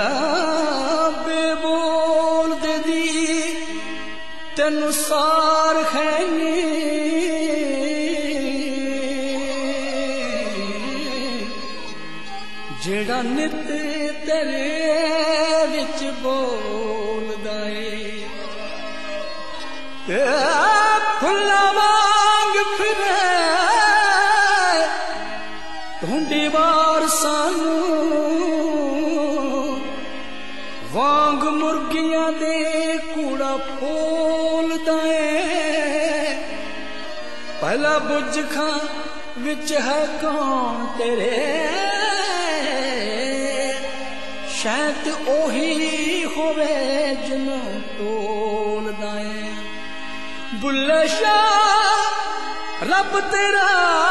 बेबोल दे दी तेनू सार खैनी जेड़ा नित तेरे विच बोलदा ए फुल्ला वांग फिरे ढूंढी वार सानू वांग मुर्गियां दे कूड़ा फोलदा पहला बुझ खां विच है कौन तेरे शायद ओही होवे जिन्नू तोलदा बुल्ले शाह रब तेरा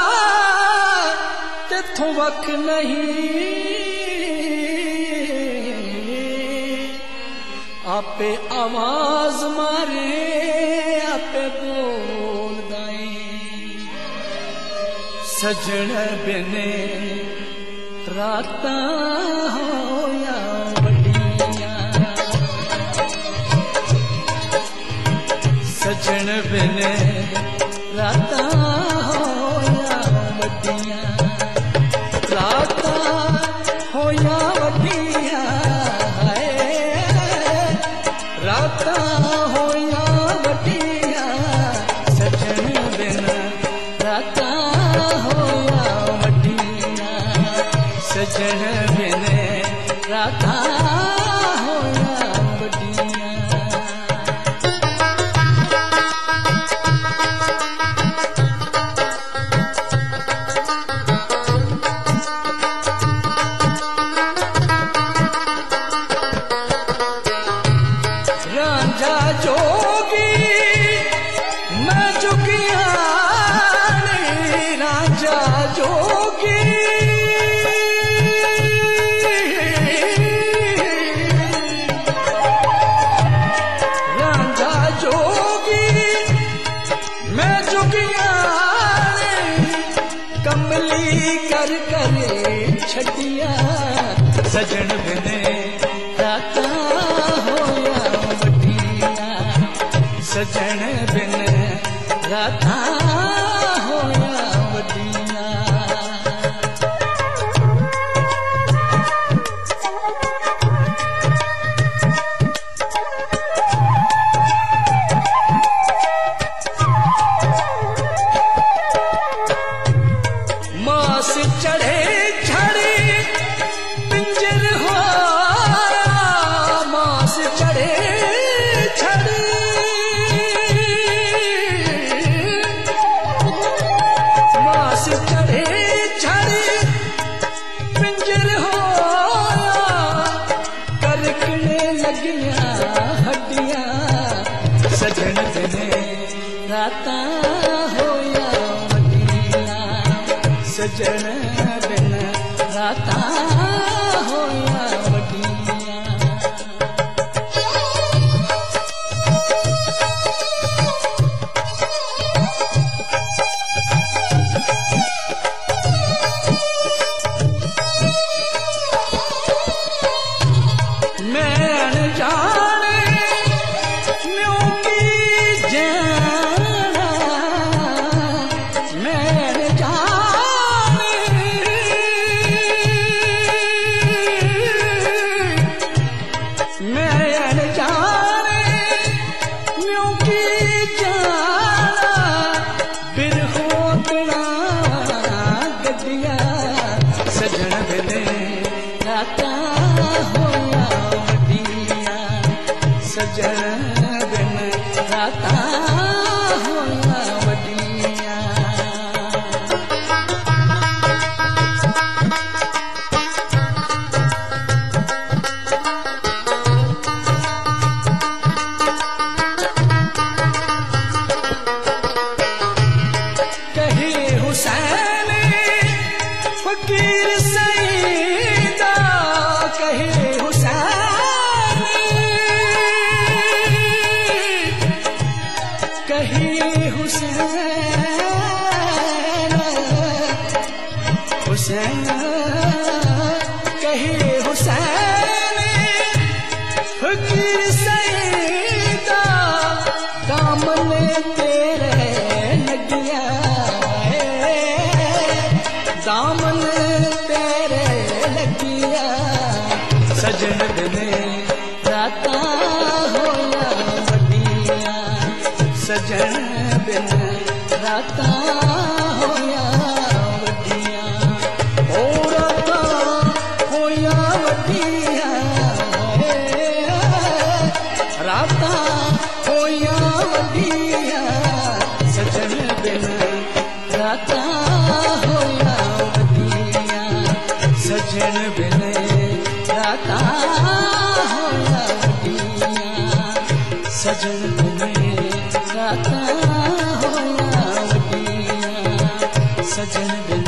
तेथों वख नहीं आपे आवाज मारे आपे बोलदा सजन बिने रातां होया वड्डियां सजन बिने रातां होया वड्डियां रातां होया वड्डियां रातां होया वड्डियां सजन बिन रातां होया वड्डियां सजन बिन रातां होया वड्डियां रांझा जोगी मैं जुगिया रांझा जोगी रांझा जोगी मैं जुगिया कमली कर करे छटिया सजन बिने रातां होया सजन बिन रातां होया वड्डियां मास चढ़े झड़ी पिंजर हो मास चढ़े सजन बिने रातां होया वड्डियां सजन बिन रातां होया वड्डियां मैं जाने म्यों की जाना मैं जाने मैं जाने म्यों की जाना बिरहोतना गड्डियां सजन बिने रातां होया वड्डियां सजन बिन रातां होया वड्डियां कहे हुसैन फकीर सईदा कहे हुसैन सजन बिन रातां होया वड्डियां सजन बिन रातां होया वड्डियां ओ रातां होया वड्डियां रातां होया वड्डियां सजन बिन रातां होया वड्डियां सजन बिन रातां होया वड्डियां सजन बिन रातां होया वड्डियां सजन बिन